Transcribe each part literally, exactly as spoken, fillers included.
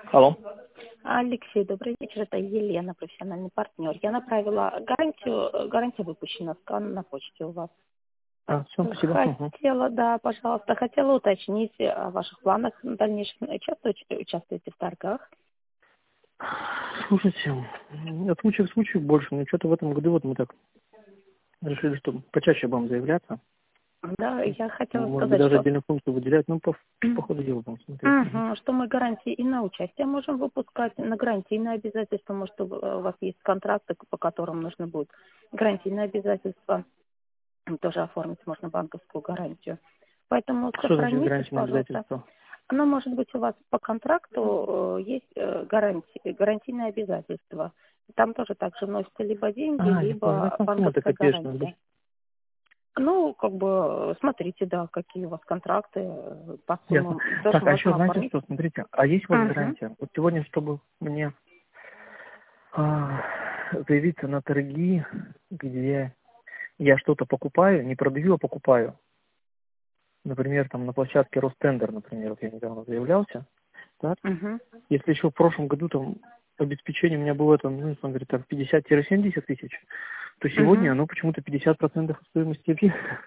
Алло. Алексей, добрый вечер. Это Елена, профессиональный партнер. Я направила гарантию, гарантия выпущена, скан на почте у вас. А, все, спасибо. Угу. Хотела, да, пожалуйста, хотела уточнить о ваших планах на дальнейшем. Участвуете, участвуете в торгах? Слушайте, от случая к случаю больше, но что-то в этом году вот мы так решили, что почаще будем заявляться. Да, я хотела Может быть, сказать, даже что, отдельную функцию выделять, ну, по, по ходу дела будем смотреть. Мгм, что мы гарантии и на участие можем выпускать, на гарантии и на обязательства, может, у у вас есть контракты, по которым нужно будет гарантии на обязательства. Тоже оформить можно банковскую гарантию. Поэтому Что значит сохраните, гарантийное пожалуйста. обязательство? Оно может быть у вас по контракту э, есть э, гарантии, гарантийные обязательства. Там тоже также вносятся либо деньги, А, я понял, ну, либо там сумма-то банковская копеечная, да? гарантия. Ну, как бы, э, смотрите, да, какие у вас контракты э, по Ясно. суммам. Тоже Так, а еще можно знаете оформить. что, смотрите, а есть у вас Мгм. гарантия? Вот сегодня, чтобы мне а, заявиться на торги, где я что-то покупаю, не продаю, а покупаю. Например, там на площадке Ростендер, например, вот я недавно заявлялся, так? Мгм. Если еще в прошлом году там обеспечение у меня было там, ну, он говорит, там пятьдесят-семьдесят тысяч, то сегодня Мгм. оно почему-то пятьдесят процентов стоимости объекта.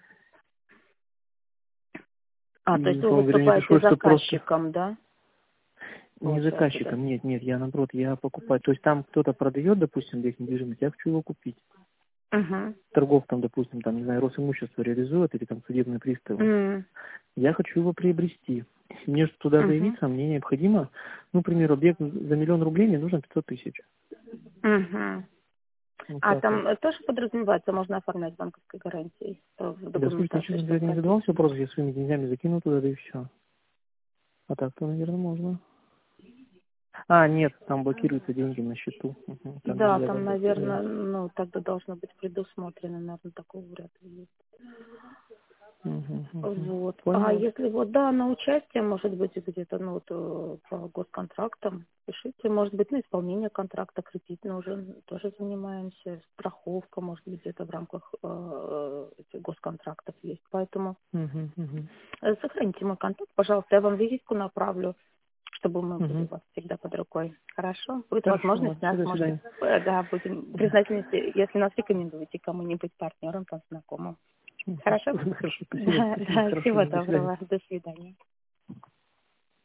А, то есть И, вы он говорит, мне выступаете пришлось, что просто заказчиком, да? не Получается, да? заказчиком, нет, нет, я наоборот, я покупаю. То есть там кто-то продает, допустим, объект недвижимости, я хочу его купить. Угу. Торгов там, допустим, там, не знаю, Росимущество реализует или там судебные приставы. Угу. Я хочу его приобрести. Мне же туда Угу. заявиться, мне необходимо, ну, к примеру, объект за миллион рублей, мне нужно пятьсот тысяч. Угу. Вот А так вот. там э, тоже подразумевается, можно оформлять банковской гарантией э, в Да, слушайте, я, документации, честно что говоря, не задавался прописано. вопрос, я своими деньгами закину туда, да и все. А так-то, наверное, можно. А, нет, там блокируются деньги на счету. Мгм, там Да, нельзя там, заблокировать. наверное, ну, тогда должно быть предусмотрено, наверное, такого вряд ли есть. Мгм, мгм. Вот. А Понял. если вот, да, на участие, может быть, где-то, ну, вот, э, по госконтрактам, пишите, может быть, на исполнение контракта кредитно уже тоже занимаемся, страховка, может быть, где-то в рамках э, этих госконтрактов есть. Поэтому Мгм, мгм, э, сохраните мой контакт, пожалуйста, я вам визитку направлю, чтобы мы были мгм. у вас всегда под рукой. Хорошо? Будет Хорошо, возможность ладно, всё, нас, до может быть, свидания. э, да, будем признательны, если если нас рекомендуете кому-нибудь партнерам, там, знакомым. Мгм. Хорошо? Хорошо, спасибо, Да, спасибо, да, всего хорошо, до свидания. доброго. До свидания.